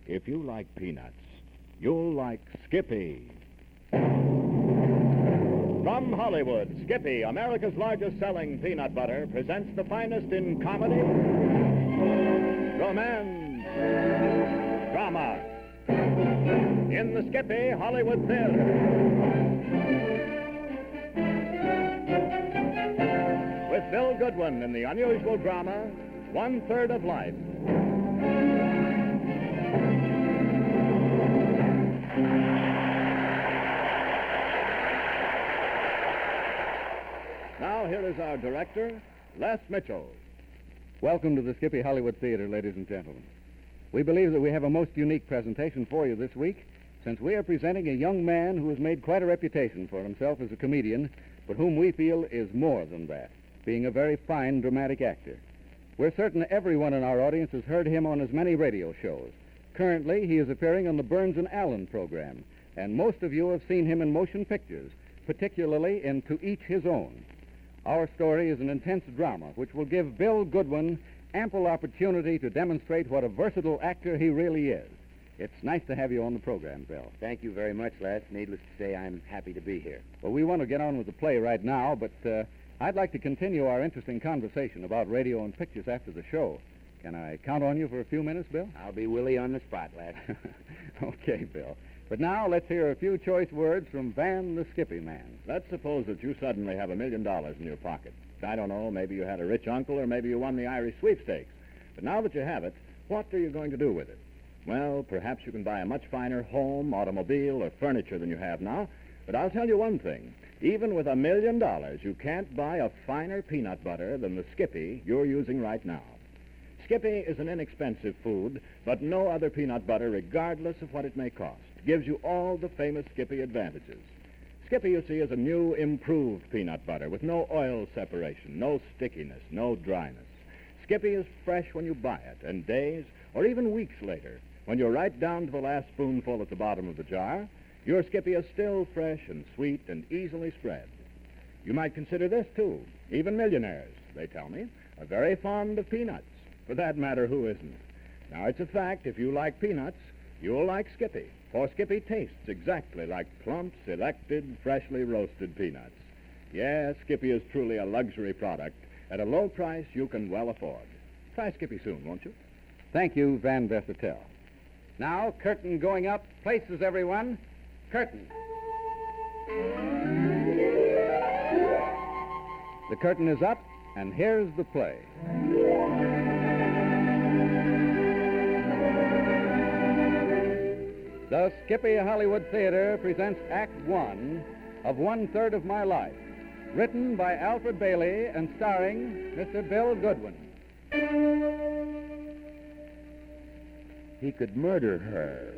If you like peanuts, you'll like Skippy. From Hollywood, Skippy, America's largest-selling peanut butter, presents the finest in comedy, romance, drama. In the Skippy Hollywood Theater. With Bill Goodwin in the unusual drama, 1/3 of Life. Now, here is our director, Les Mitchell. Welcome to the Skippy Hollywood Theater, ladies and gentlemen. We believe that we have a most unique presentation for you this week, since we are presenting a young man who has made quite a reputation for himself as a comedian, but whom we feel is more than that, being a very fine dramatic actor. We're certain everyone in our audience has heard him on his many radio shows. Currently, he is appearing on the Burns and Allen program, and most of you have seen him in motion pictures, particularly in To Each His Own. Our story is an intense drama which will give Bill Goodwin ample opportunity to demonstrate what a versatile actor he really is. It's nice to have you on the program, Bill. Thank you very much, Les. Needless to say, I'm happy to be here. Well, we want to get on with the play right now, but I'd like to continue our interesting conversation about radio and pictures after the show. Can I count on you for a few minutes, Bill? I'll be Willie on the spot, Les. Okay, Bill. But now let's hear a few choice words from Van the Skippy Man. Let's suppose that you suddenly have $1 million in your pocket. I don't know, maybe you had a rich uncle or maybe you won the Irish sweepstakes. But now that you have it, what are you going to do with it? Well, perhaps you can buy a much finer home, automobile, or furniture than you have now. But I'll tell you one thing. Even with $1 million, you can't buy a finer peanut butter than the Skippy you're using right now. Skippy is an inexpensive food, but no other peanut butter, regardless of what it may cost, gives you all the famous Skippy advantages. Skippy, you see, is a new, improved peanut butter with no oil separation, no stickiness, no dryness. Skippy is fresh when you buy it, and days or even weeks later, when you're right down to the last spoonful at the bottom of the jar, your Skippy is still fresh and sweet and easily spread. You might consider this, too. Even millionaires, they tell me, are very fond of peanuts. For that matter, who isn't? Now, it's a fact, if you like peanuts, you'll like Skippy. For Skippy tastes exactly like plump, selected, freshly roasted peanuts. Yes, Skippy is truly a luxury product at a low price you can well afford. Try Skippy soon, won't you? Thank you, Van Vessetel. Now, curtain going up. Places, everyone. Curtain. The curtain is up, and here's the play. The Skippy Hollywood Theater presents Act One of 1/3 of My Life, written by Alfred Bailey and starring Mr. Bill Goodwin. He could murder her.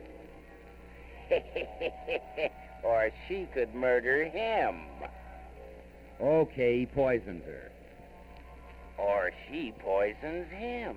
Or she could murder him. Okay, he poisons her. Or she poisons him.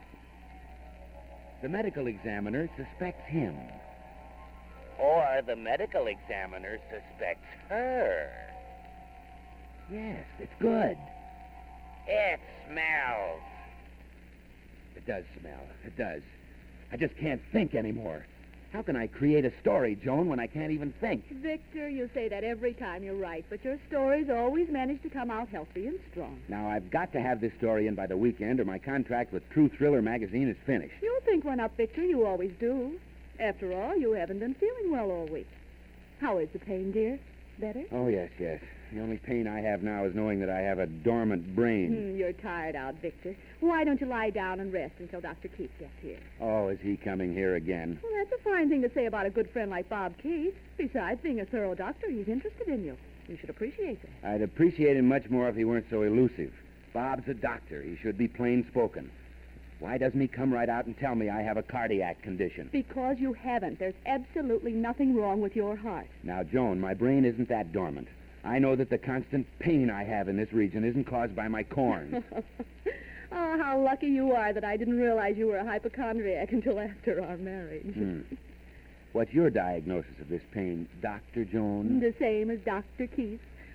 The medical examiner suspects him. Or the medical examiner suspects her. Yes, it's good. It smells. It does smell. It does. I just can't think anymore. How can I create a story, Joan, when I can't even think? Victor, you say that every time you're right, but your stories always manage to come out healthy and strong. Now, I've got to have this story in by the weekend, or my contract with True Thriller magazine is finished. You'll think one up, Victor. You always do. After all, you haven't been feeling well all week. How is the pain, dear? Better? Oh, yes. The only pain I have now is knowing that I have a dormant brain. You're tired out, Victor. Why don't you lie down and rest until Dr. Keith gets here? Oh, is he coming here again? Well, that's a fine thing to say about a good friend like Bob Keith. Besides, being a thorough doctor, he's interested in you. You should appreciate that. I'd appreciate him much more if he weren't so elusive. Bob's a doctor. He should be plain-spoken. Why doesn't he come right out and tell me I have a cardiac condition? Because you haven't. There's absolutely nothing wrong with your heart. Now, Joan, my brain isn't that dormant. I know that the constant pain I have in this region isn't caused by my corns. Oh, how lucky you are that I didn't realize you were a hypochondriac until after our marriage. What's your diagnosis of this pain, Dr. Jones? The same as Dr. Keith.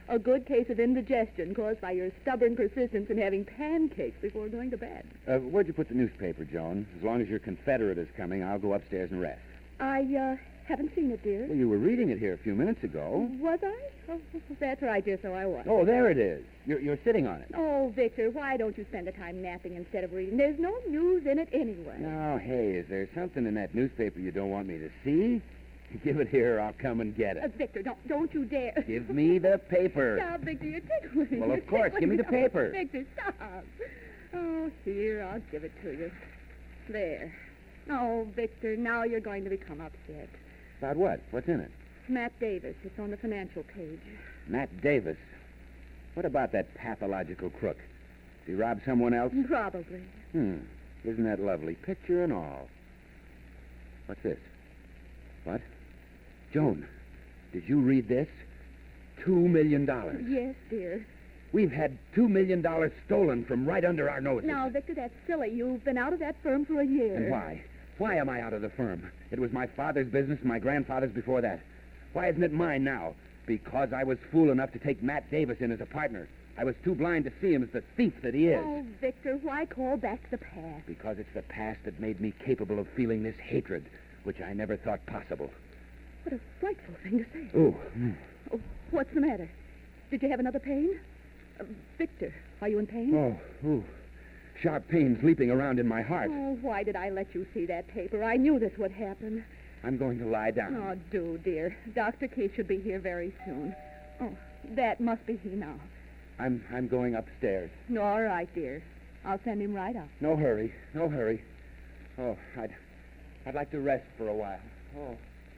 A good case of indigestion caused by your stubborn persistence in having pancakes before going to bed. Where'd you put the newspaper, Joan? As long as your Confederate is coming, I'll go upstairs and rest. I haven't seen it, dear. Well, you were reading it here a few minutes ago. Was I? Oh, that's right, dear, so I was. Oh, there it is. You're sitting on it. Oh, Victor, why don't you spend the time napping instead of reading? There's no news in it anyway. Now, hey, is there something in that newspaper you don't want me to see? Give it here, or I'll come and get it. Victor, don't you dare. Give me the paper. Stop, Victor, you're tickling. Well, of You're course, give me the tickling. paper. Victor, stop. Oh, here, I'll give it to you. There. Oh, Victor, now you're going to become upset. About what? What's in it? Matt Davis. It's on the financial page. Matt Davis. What about that pathological crook? Did he rob someone else? Probably. Isn't that lovely? Picture and all. What's this? What? Joan, did you read this? $2 million. Yes, dear. We've had $2 million stolen from right under our noses. Now, Victor, that's silly. You've been out of that firm for a year. And why? Why am I out of the firm? It was my father's business, my grandfather's before that. Why isn't it mine now? Because I was fool enough to take Matt Davis in as a partner. I was too blind to see him as the thief that he is. Oh, Victor, why call back the past? Because it's the past that made me capable of feeling this hatred, which I never thought possible. What a frightful thing to say. Oh. Oh, what's the matter? Did you have another pain? Victor, are you in pain? Oh. Sharp pains leaping around in my heart. Oh, why did I let you see that paper? I knew this would happen. I'm going to lie down. Oh, do, dear. Dr. Keith should be here very soon. Oh, that must be he now. I'm going upstairs. No, all right, dear. I'll send him right up. No hurry. Oh, I'd like to rest for a while. Oh.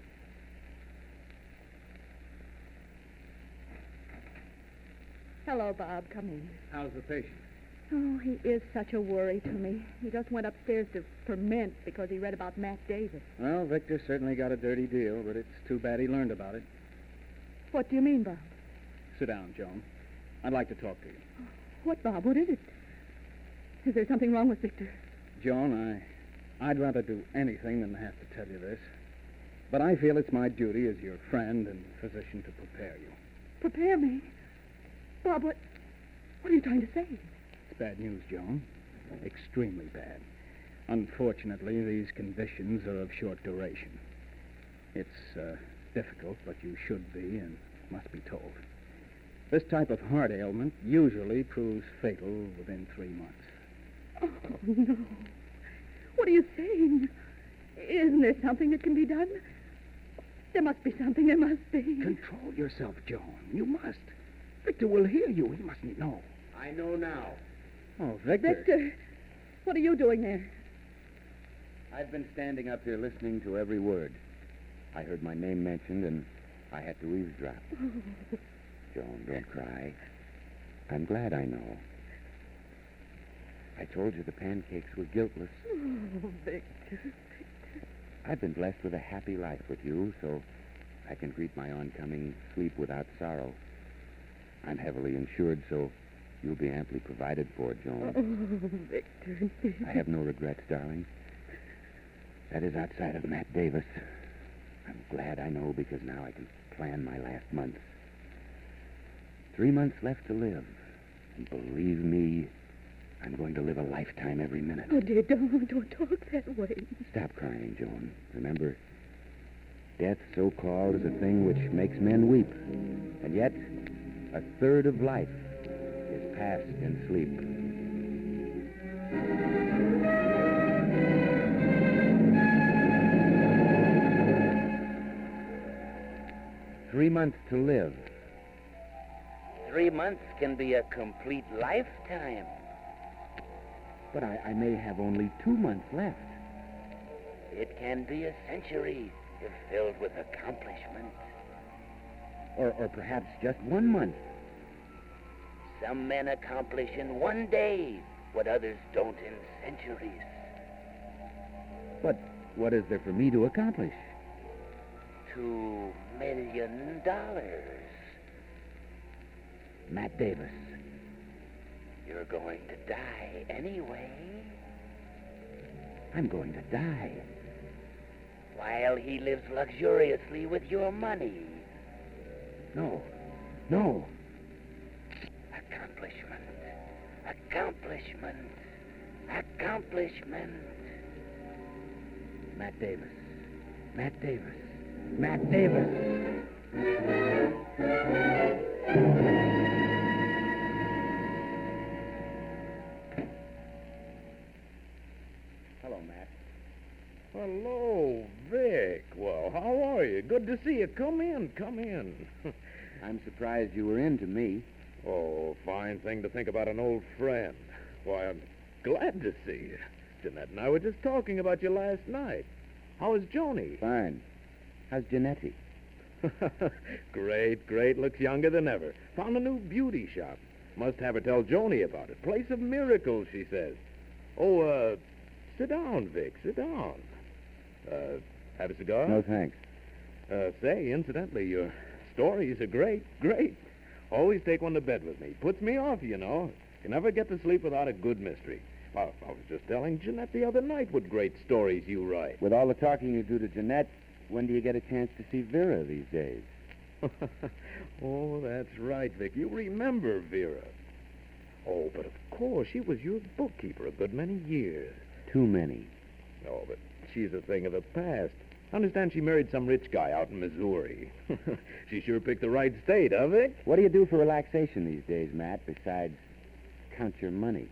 Hello, Bob. Come in. How's the patient? Oh, he is such a worry to me. He just went upstairs to ferment because he read about Matt Davis. Well, Victor certainly got a dirty deal, but it's too bad he learned about it. What do you mean, Bob? Sit down, Joan. I'd like to talk to you. What, Bob? What is it? Is there something wrong with Victor? Joan, I'd rather do anything than have to tell you this. But I feel it's my duty as your friend and physician to prepare you. Prepare me? Bob, what are you trying to say? It's bad news, Joan. Extremely bad. Unfortunately, these conditions are of short duration. It's difficult, but you should be and must be told. This type of heart ailment usually proves fatal within 3 months. Oh, no. What are you saying? Isn't there something that can be done? There must be something. There must be. Control yourself, Joan. You must. Victor will hear you. He mustn't know. I know now. Oh, Victor. Victor, what are you doing there? I've been standing up here listening to every word. I heard my name mentioned, and I had to eavesdrop. Joan, don't cry. I'm glad I know. I told you the pancakes were guiltless. Oh, Victor. I've been blessed with a happy life with you, so I can greet my oncoming sleep without sorrow. I'm heavily insured, so you'll be amply provided for, Joan. Oh, Victor. I have no regrets, darling. That is outside of Matt Davis. I'm glad I know, because now I can plan my last months. 3 months left to live. And believe me, I'm going to live a lifetime every minute. Oh, dear, don't talk that way. Stop crying, Joan. Remember, death so-called is a thing which makes men weep. And yet, 1/3 of life is passed in sleep. 3 months to live. 3 months can be a complete lifetime. But I may have only 2 months left. It can be a century if filled with accomplishment. Or perhaps just 1 month. Some men accomplish in 1 day what others don't in centuries. But what is there for me to accomplish? $2 million. Matt Davis. You're going to die anyway. I'm going to die. While he lives luxuriously with your money. No. Accomplishment. Accomplishment. Matt Davis. Matt Davis. Matt Davis. Hello, Matt. Hello, Vic. Well, how are you? Good to see you. Come in, come in. I'm surprised you were in to me. Oh, fine thing to think about an old friend. Why, I'm glad to see you. Jeanette and I were just talking about you last night. How is Joni? Fine. How's Janetti? Great, great. Looks younger than ever. Found a new beauty shop. Must have her tell Joni about it. Place of miracles, she says. Oh, sit down, Vic. Sit down. Have a cigar? No, thanks. Say, incidentally, your stories are great, great. Always take one to bed with me. Puts me off, you know. You never get to sleep without a good mystery. I was just telling Jeanette the other night what great stories you write. With all the talking you do to Jeanette, when do you get a chance to see Vera these days? Oh, that's right, Vic. You remember Vera. Oh, but of course, she was your bookkeeper a good many years. Too many. Oh, but she's a thing of the past. I understand she married some rich guy out in Missouri. She sure picked the right state, huh, Vic? What do you do for relaxation these days, Matt, besides count your money?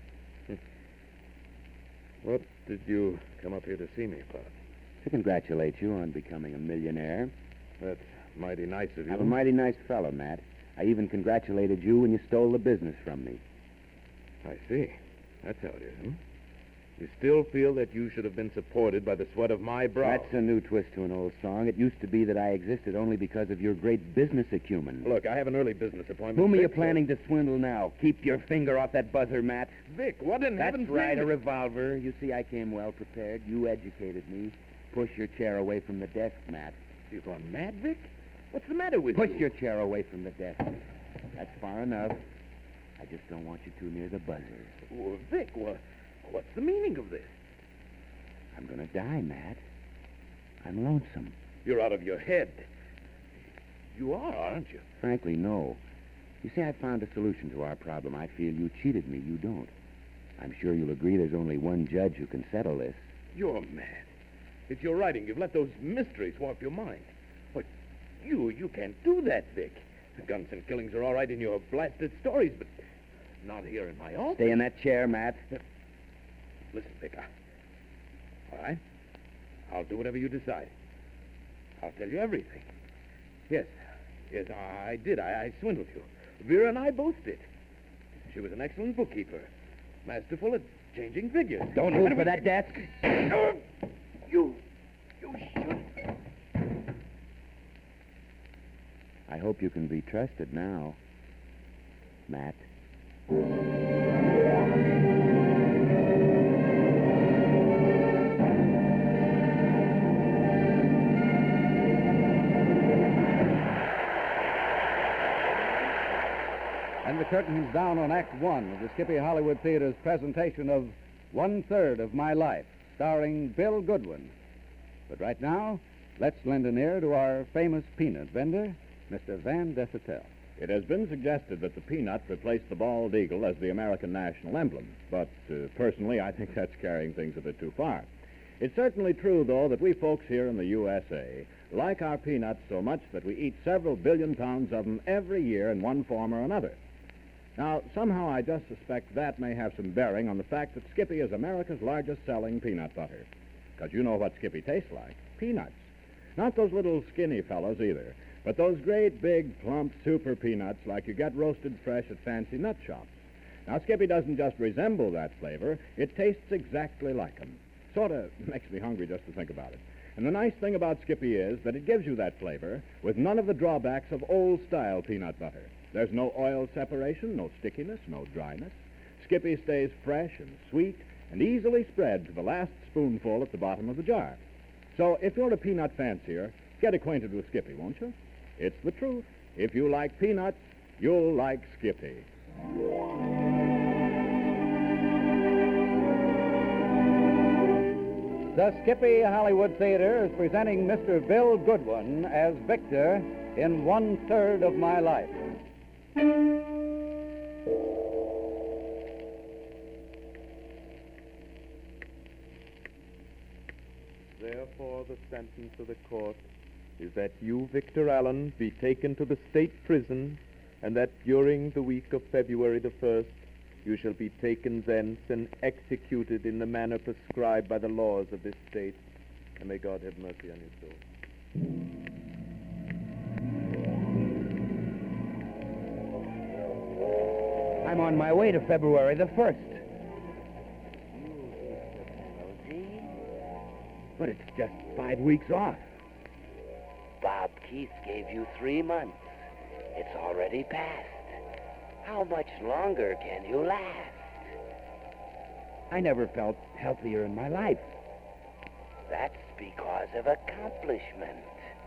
What did you come up here to see me about? To congratulate you on becoming a millionaire. That's mighty nice of you. I'm a mighty nice fellow, Matt. I even congratulated you when you stole the business from me. I see. That's how it is, huh? You still feel that you should have been supported by the sweat of my brow? That's a new twist to an old song. It used to be that I existed only because of your great business acumen. Look, I have an early business appointment. Whom are you Vic, planning to swindle now? Keep your finger off that buzzer, Matt. Vic, what in That's heaven's right, name? a revolver. You see, I came well prepared. You educated me. Push your chair away from the desk, Matt. You gone mad, Vic? What's the matter with Push you? your chair away from the desk. That's far enough. I just don't want you too near the buzzer. Oh, Vic, what's the meaning of this? I'm going to die, Matt. I'm lonesome. You're out of your head. You are, aren't you? Frankly, no. You see, I found a solution to our problem. I feel you cheated me. You don't. I'm sure you'll agree there's only one judge who can settle this. You're mad. It's your writing. You've let those mysteries warp your mind. But you can't do that, Vic. The guns and killings are all right in your blasted stories, but not here in my office. Stay in that chair, Matt. Listen, Vic, all right? I'll do whatever you decide. I'll tell you everything. Yes, I did. I swindled you. Vera and I both did. She was an excellent bookkeeper. Masterful at changing figures. Don't move for that desk. You should. I hope you can be trusted now, Matt. And the curtain's down on Act One of the Skippy Hollywood Theater's presentation of 1/3 of My Life, starring Bill Goodwin. But right now, let's lend an ear to our famous peanut vendor, Mr. Van Dessetel. It has been suggested that the peanut replace the bald eagle as the American national emblem, but personally, I think that's carrying things a bit too far. It's certainly true, though, that we folks here in the USA like our peanuts so much that we eat several billion pounds of them every year in one form or another. Now, somehow I just suspect that may have some bearing on the fact that Skippy is America's largest selling peanut butter. Because you know what Skippy tastes like. Peanuts. Not those little skinny fellows either, but those great, big, plump, super peanuts like you get roasted fresh at fancy nut shops. Now, Skippy doesn't just resemble that flavor. It tastes exactly like them. Sort of makes me hungry just to think about it. And the nice thing about Skippy is that it gives you that flavor with none of the drawbacks of old-style peanut butter. There's no oil separation, no stickiness, no dryness. Skippy stays fresh and sweet and easily spread to the last spoonful at the bottom of the jar. So if you're a peanut fancier, get acquainted with Skippy, won't you? It's the truth. If you like peanuts, you'll like Skippy. The Skippy Hollywood Theater is presenting Mr. Bill Goodwin as Victor in 1/3 of My Life. Therefore, the sentence of the court is that you, Victor Allen, be taken to the state prison, and that during the week of February the 1st, you shall be taken thence and executed in the manner prescribed by the laws of this state. And may God have mercy on your soul. I'm on my way to February the 1st. But it's just 5 weeks off. Bob Keith gave you 3 months. It's already passed. How much longer can you last? I never felt healthier in my life. That's because of accomplishment.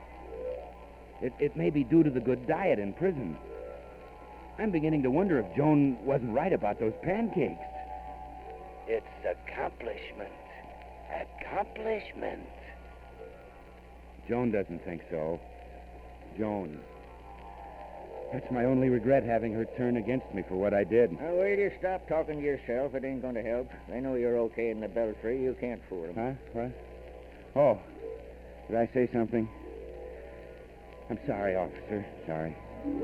It may be due to the good diet in prison. I'm beginning to wonder if Joan wasn't right about those pancakes. It's accomplishment. Accomplishment. Joan doesn't think so. Joan. That's my only regret, having her turn against me for what I did. Now, will you stop talking to yourself? It ain't going to help. They know you're okay in the belfry. You can't fool them. Huh? What? Oh, did I say something? I'm sorry, officer. Sorry.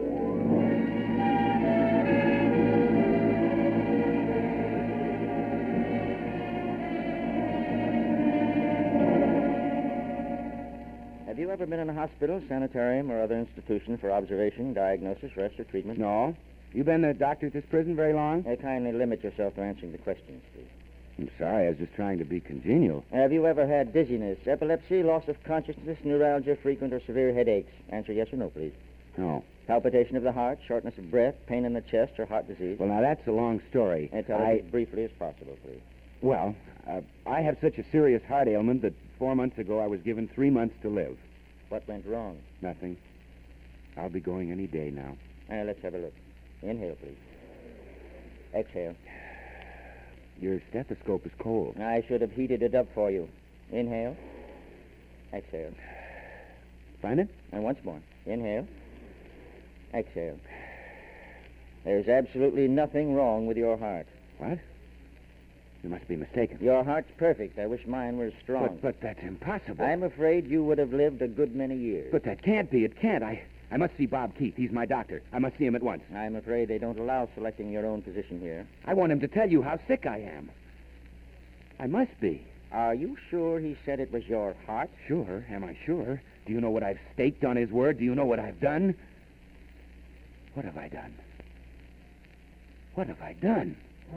Have you ever been in a hospital, sanitarium, or other institution for observation, diagnosis, rest, or treatment? No. You been the doctor at this prison very long? Kindly limit yourself to answering the questions, please. I'm sorry. I was just trying to be congenial. Have you ever had dizziness, epilepsy, loss of consciousness, neuralgia, frequent or severe headaches? Answer yes or no, please. No. Palpitation of the heart, shortness of breath, pain in the chest, or heart disease? Well, now, that's a long story. Tell us as briefly as possible, please. Well, I have such a serious heart ailment that 4 months ago I was given 3 months to live. What went wrong? Nothing. I'll be going any day now. Let's have a look. Inhale, please. Exhale. Your stethoscope is cold. I should have heated it up for you. Inhale. Exhale. Find it? And once more. Inhale. Exhale. There's absolutely nothing wrong with your heart. What? You must be mistaken. Your heart's perfect. I wish mine were as strong. But that's impossible. I'm afraid you would have lived a good many years. But that can't be. It can't. I must see Bob Keith. He's my doctor. I must see him at once. I'm afraid they don't allow selecting your own physician here. I want him to tell you how sick I am. I must be. Are you sure he said it was your heart? Sure. Am I sure? Do you know what I've staked on his word? Do you know what I've done? What have I done? What have I done?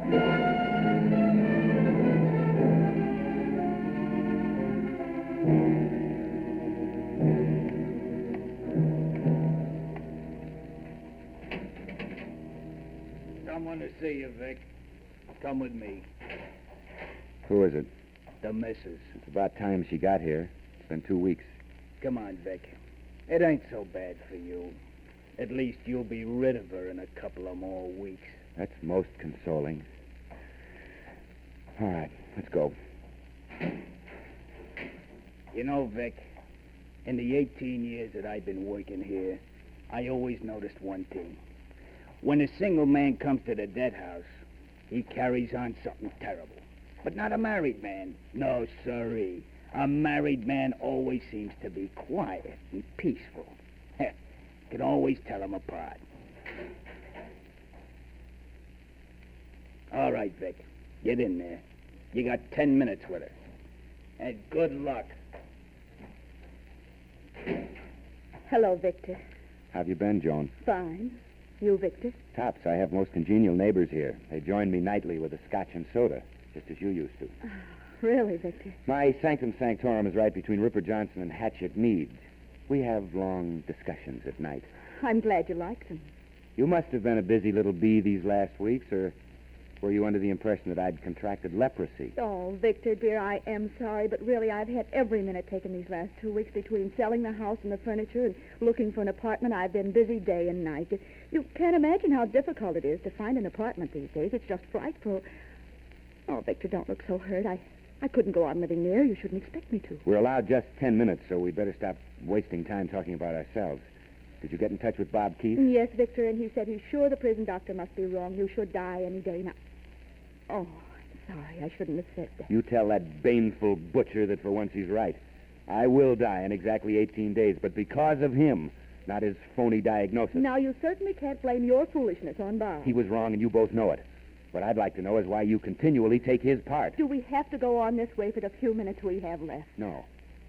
Someone to see you, Vic. Come with me. Who is it? The missus. It's about time she got here. It's been 2 weeks. Come on, Vic. It ain't so bad for you. At least you'll be rid of her in a couple of more weeks. That's most consoling. All right, let's go. You know, Vic, in the 18 years that I've been working here, I always noticed one thing. When a single man comes to the dead house, he carries on something terrible. But not a married man. No, sirree. A married man always seems to be quiet and peaceful. Can always tell them apart. All right, Vic. Get in there. You got 10 minutes with her. And good luck. Hello, Victor. How have you been, Joan? Fine. You, Victor? Tops. I have most congenial neighbors here. They join me nightly with a scotch and soda, just as you used to. Really, Victor? My sanctum sanctorum is right between Ripper Johnson and Hatchet Mead. We have long discussions at night. I'm glad you like them. You must have been a busy little bee these last weeks, or were you under the impression that I'd contracted leprosy? Oh, Victor, dear, I am sorry, but really I've had every minute taken these last 2 weeks between selling the house and the furniture and looking for an apartment. I've been busy day and night. You can't imagine how difficult it is to find an apartment these days. It's just frightful. Oh, Victor, don't look so hurt. I couldn't go on living there. You shouldn't expect me to. We're allowed just 10 minutes, so we'd better stop wasting time talking about ourselves. Did you get in touch with Bob Keith? Yes, Victor, and he said he's sure the prison doctor must be wrong. You should die any day now. Oh, I'm sorry. I shouldn't have said that. You tell that baneful butcher that for once he's right. I will die in exactly 18 days, but because of him, not his phony diagnosis. Now, you certainly can't blame your foolishness on Bob. He was wrong, and you both know it. What I'd like to know is why you continually take his part. Do we have to go on this way for the few minutes we have left? No.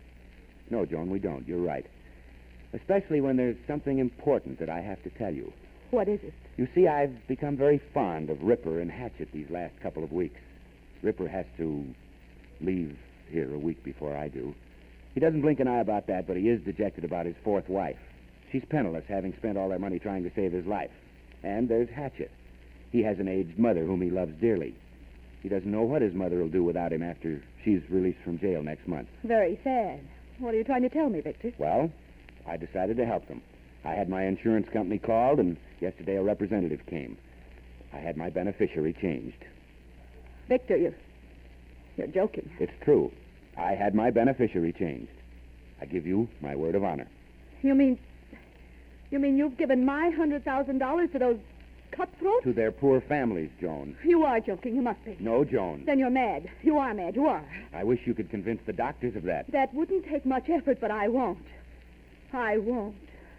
No, Joan, we don't. You're right. Especially when there's something important that I have to tell you. What is it? You see, I've become very fond of Ripper and Hatchet these last couple of weeks. Ripper has to leave here a week before I do. He doesn't blink an eye about that, but he is dejected about his fourth wife. She's penniless, having spent all their money trying to save his life. And there's Hatchet. He has an aged mother whom he loves dearly. He doesn't know what his mother will do without him after she's released from jail next month. Very sad. What are you trying to tell me, Victor? Well, I decided to help them. I had my insurance company called, and yesterday a representative came. I had my beneficiary changed. Victor, you're joking. It's true. I had my beneficiary changed. I give you my word of honor. You mean you've given my $100,000 to those cutthroats? To their poor families, Joan. You are joking. You must be. No, Joan. Then you're mad. You are mad. You are. I wish you could convince the doctors of that. That wouldn't take much effort, but I won't. I won't.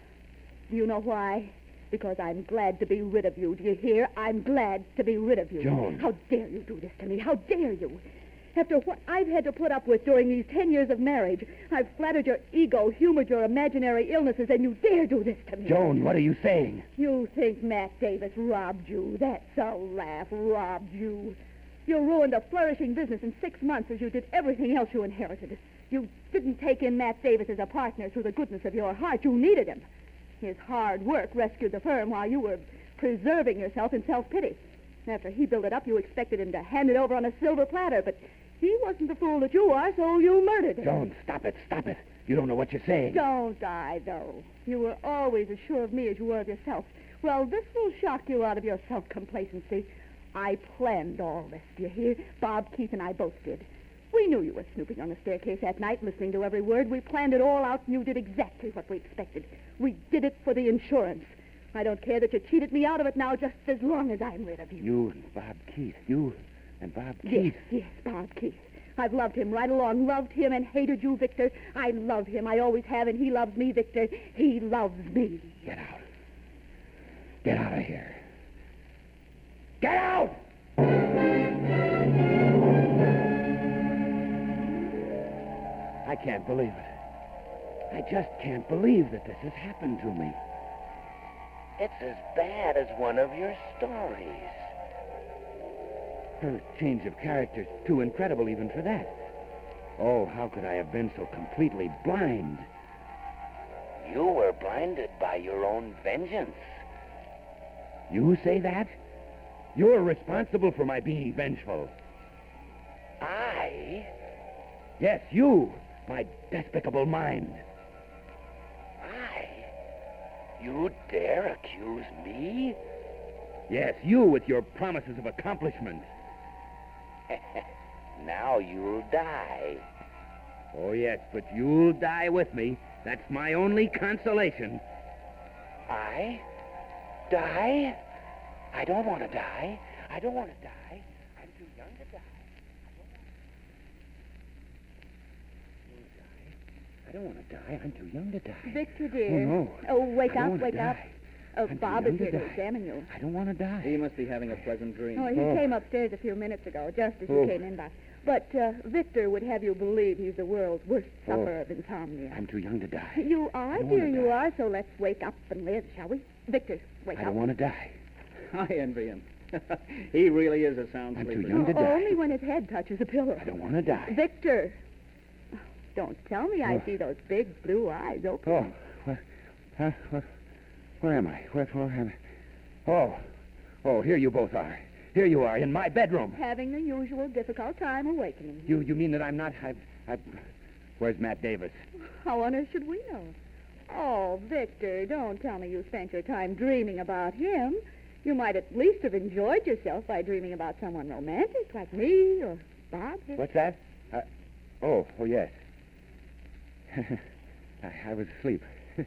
Do you know why? Because I'm glad to be rid of you. Do you hear? I'm glad to be rid of you. Joan. How dare you do this to me? How dare you? After what I've had to put up with during these 10 years of marriage, I've flattered your ego, humored your imaginary illnesses, and you dare do this to me. Joan, what are you saying? You think Matt Davis robbed you. That's a laugh. Robbed you. You ruined a flourishing business in 6 months as you did everything else you inherited. You didn't take in Matt Davis as a partner through the goodness of your heart. You needed him. His hard work rescued the firm while you were preserving yourself in self-pity. After he built it up, you expected him to hand it over on a silver platter, but he wasn't the fool that you are, so you murdered him. Joan, stop it, stop it. You don't know what you're saying. Don't I, though? You were always as sure of me as you were of yourself. Well, this will shock you out of your self-complacency. I planned all this, do you hear? Bob, Keith, and I both did. We knew you were snooping on the staircase that night, listening to every word. We planned it all out, and you did exactly what we expected. We did it for the insurance. I don't care that you cheated me out of it now, just as long as I'm rid of you. You and Bob Keith. You and Bob Keith. Yes, Bob Keith. I've loved him right along. Loved him and hated you, Victor. I love him. I always have, and he loves me, Victor. He loves me. Get out. Get out of here. Get out! I can't believe it. I just can't believe that this has happened to me. It's as bad as one of your stories. Her change of character's too incredible even for that. Oh, how could I have been so completely blind? You were blinded by your own vengeance. You say that? You're responsible for my being vengeful. I? Yes, you, my despicable mind. I? You dare accuse me? Yes, you with your promises of accomplishment. Now you'll die. Oh, yes, but you'll die with me. That's my only consolation. I? Die? I don't want to die. I don't want to die. I'm too young to die. I don't want to die. I'm too young to die. Victor, dear. Oh, no. Oh, wake I don't up, wanna wake die. up. Oh, I'm Bob too is young here to to die. examine you. I don't want to die. He must be having a pleasant dream. Oh, he came upstairs a few minutes ago, just as you came in by. But Victor would have you believe he's the world's worst sufferer of insomnia. I'm too young to die. You are, I don't dear, wanna you die. are, so let's wake up and live, shall we? Victor, wake I up. don't want to die. I envy him. He really is a sound I'm too sleeper. young to die. Only when his head touches a pillow. I don't want to die. Victor! Don't tell me I see those big blue eyes open. Oh, where am I? Where am I? Oh, here you both are. Here you are, in my bedroom. Having the usual difficult time awakening. You mean that I'm not... Where's Matt Davis? How on earth should we know? Oh, Victor, don't tell me you spent your time dreaming about him. You might at least have enjoyed yourself by dreaming about someone romantic, like me or Bob. What's that? Oh, yes. I was asleep.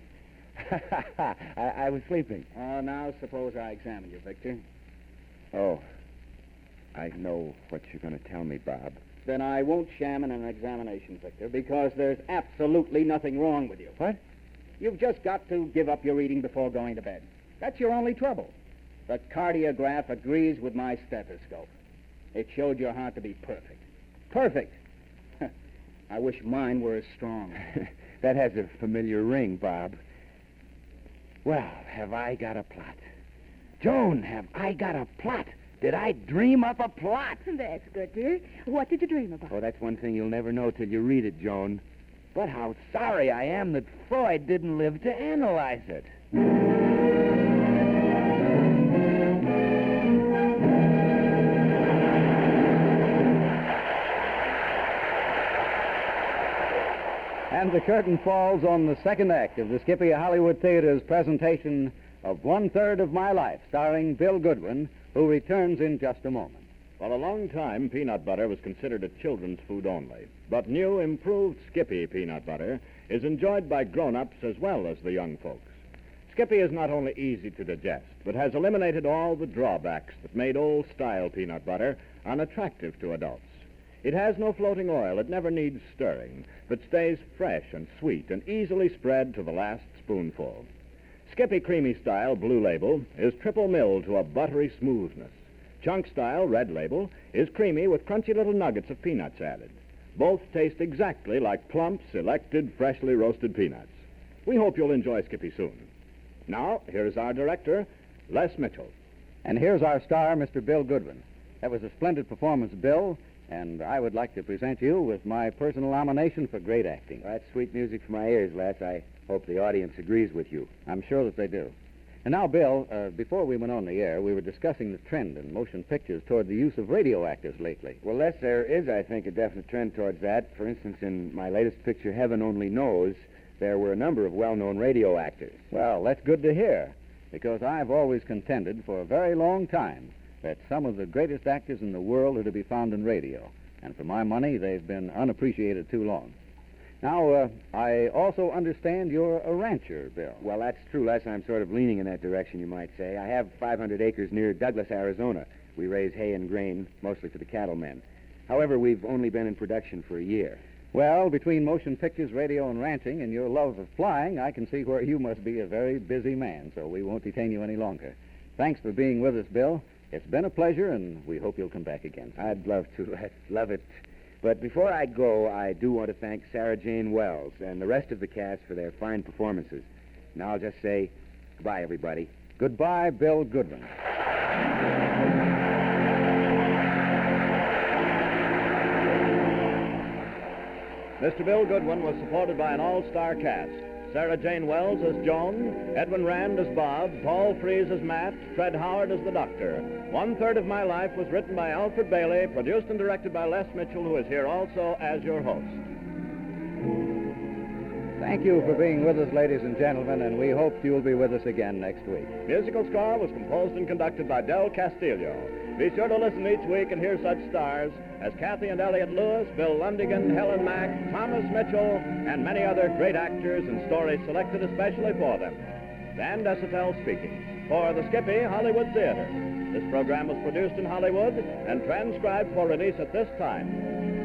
I was sleeping. Now suppose I examine you, Victor. Oh, I know what you're going to tell me, Bob. Then I won't sham in an examination, Victor, because there's absolutely nothing wrong with you. What? You've just got to give up your eating before going to bed. That's your only trouble. The cardiograph agrees with my stethoscope. It showed your heart to be perfect. Perfect! I wish mine were as strong. That has a familiar ring, Bob. Well, have I got a plot? Joan, have I got a plot? Did I dream up a plot? That's good, dear. What did you dream about? Oh, that's one thing you'll never know till you read it, Joan. But how sorry I am that Freud didn't live to analyze it. And the curtain falls on the second act of the Skippy Hollywood Theater's presentation of One Third of My Life, starring Bill Goodwin, who returns in just a moment. For a long time, peanut butter was considered a children's food only. But new, improved Skippy peanut butter is enjoyed by grown-ups as well as the young folks. Skippy is not only easy to digest, but has eliminated all the drawbacks that made old-style peanut butter unattractive to adults. It has no floating oil, it never needs stirring, but stays fresh and sweet and easily spread to the last spoonful. Skippy Creamy Style Blue Label is triple milled to a buttery smoothness. Chunk Style Red Label is creamy with crunchy little nuggets of peanuts added. Both taste exactly like plump, selected, freshly roasted peanuts. We hope you'll enjoy Skippy soon. Now, here's our director, Les Mitchell. And here's our star, Mr. Bill Goodwin. That was a splendid performance, Bill, and I would like to present you with my personal nomination for great acting. Well, that's sweet music for my ears, Les. I hope the audience agrees with you. I'm sure that they do. And now, Bill, before we went on the air, we were discussing the trend in motion pictures toward the use of radio actors lately. Well, Les, there is, I think, a definite trend towards that. For instance, in my latest picture, Heaven Only Knows, there were a number of well-known radio actors. Well, that's good to hear, because I've always contended for a very long time that some of the greatest actors in the world are to be found in radio. And for my money, they've been unappreciated too long. Now, I also understand you're a rancher, Bill. Well, that's true, Les. I'm sort of leaning in that direction, you might say. I have 500 acres near Douglas, Arizona. We raise hay and grain, mostly for the cattlemen. However, we've only been in production for a year. Well, between motion pictures, radio, and ranching, and your love of flying, I can see where you must be a very busy man, so we won't detain you any longer. Thanks for being with us, Bill. It's been a pleasure, and we hope you'll come back again. I'd love to, Les. Love it. But before I go, I do want to thank Sarah Jane Wells and the rest of the cast for their fine performances. Now I'll just say goodbye, everybody. Goodbye, Bill Goodwin. Mr. Bill Goodwin was supported by an all-star cast. Sarah Jane Wells as Joan, Edwin Rand as Bob, Paul Frees as Matt, Fred Howard as the Doctor. One Third of My Life was written by Alfred Bailey, produced and directed by Les Mitchell, who is here also as your host. Thank you for being with us, ladies and gentlemen, and we hope you'll be with us again next week. Musical score was composed and conducted by Del Castillo. Be sure to listen each week and hear such stars as Kathy and Elliott Lewis, Bill Lundigan, Helen Mack, Thomas Mitchell, and many other great actors and stories selected especially for them. Dan Desautels speaking for the Skippy Hollywood Theater. This program was produced in Hollywood and transcribed for release at this time.